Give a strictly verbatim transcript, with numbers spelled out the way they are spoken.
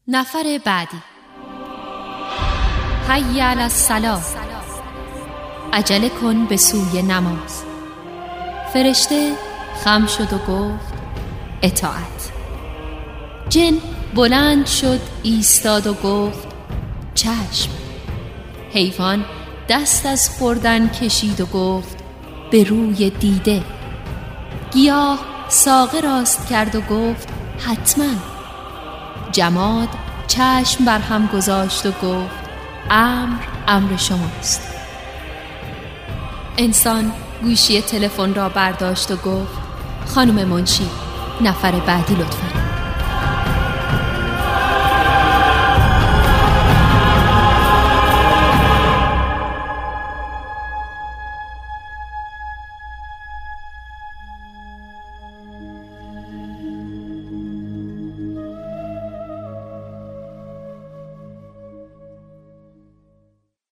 نفر بعدی. حی علی الصلاة، عجله کن به سوی نماز. فرشته خم شد و گفت اطاعت. جن بلند شد ایستاد و گفت چشم. حیوان دست از خوردن کشید و گفت به روی دیده. گیاه ساقه راست کرد و گفت حتما. جماد چشم بر هم گذاشت و گفت امر امر شماست. انسان گوشی تلفن را برداشت و گفت خانم منشی، نفر بعدی لطفاً.